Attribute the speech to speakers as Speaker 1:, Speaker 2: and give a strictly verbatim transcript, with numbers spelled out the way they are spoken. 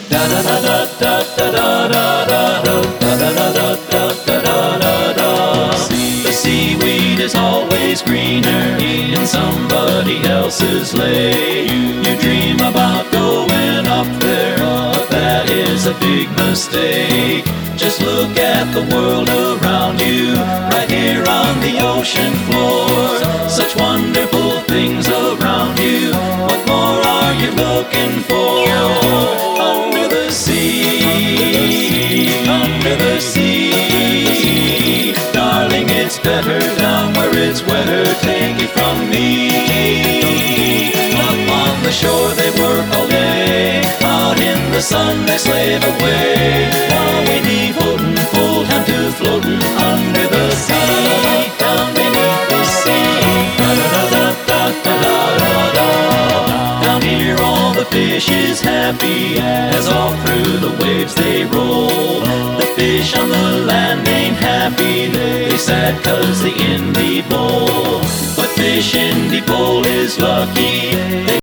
Speaker 1: Da da da da da da da da da da da da da da da da da. The seaweed is always greener in somebody else's lake. You dream about going up there, but that is a big mistake. Just look at the world around you, right here on the ocean floor. Such wonderful things around you. What more are you looking for? Under the sea, under the sea. Darling, it's better down where it's wetter. Take it from me. Up on the shore they work all day, out in the sun they slave away. While we leave floating, full time to floating under the sea, down beneath the sea. Da da da da da da da da. Down here all the fish is happy, as all through the waves they roll. The fish on the land ain't happy, they sad cause they in the bowl. But fish in the bowl is lucky.